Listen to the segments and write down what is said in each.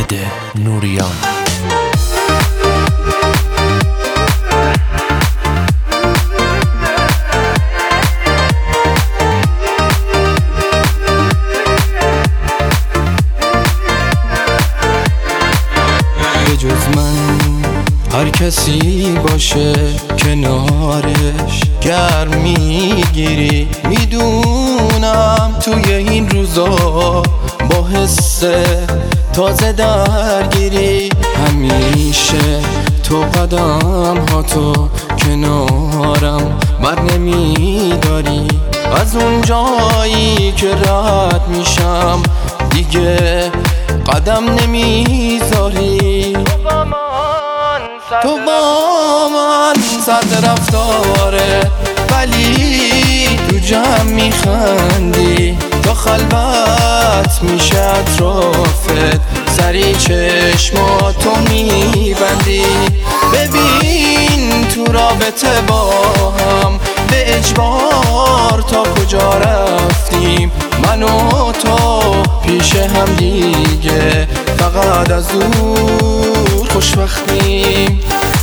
امید نوریان. به جز من هر کسی باشه کنارش گرم میگیری، میدونم توی این روزا با حس تازه درگیری. همیشه تو قدم ها تو کنارم بر نمیداری، از اون جایی که رد میشم دیگه قدم نمیذاری. تو با من سرد رفتاره ولی تو جمع میخندی، تا خلوت میشه اطرافت سری چشماتو میبندی. ببین تو رابطه با هم به اجبار تا کجا رفتیم، من و تو پیش هم دیگه فقط از دور خوشبختیم.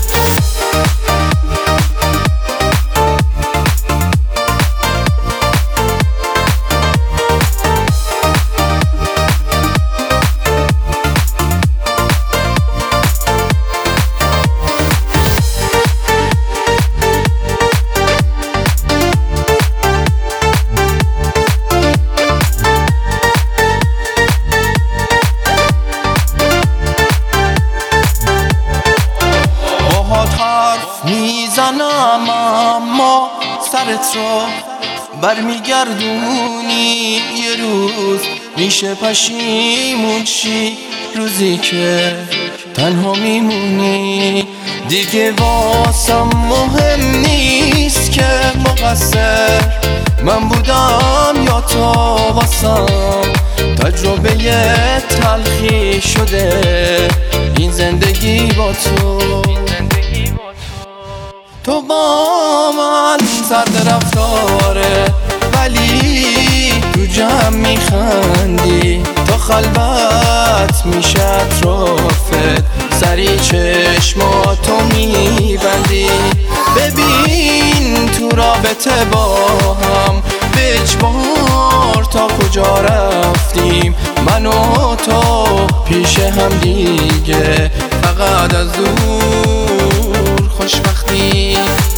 میزنم اما سرت رو برمیگردونی، یه روز میشه پشیمون شی، روزی که تنها میمونی. دیگه واسم مهم نیست که مقصر من بودم یا تو، واسم تجربه تلخی شده این زندگی با تو. تو با من سرد رفتاره ولی تو جمع میخندی، تا خلوت میشه اطرافت سری چشماتو میبندی. ببین تو رابطه با هم به اجبار تا کجا رفتیم، من و تو پیش هم دیگه فقط از دور خوشبختی.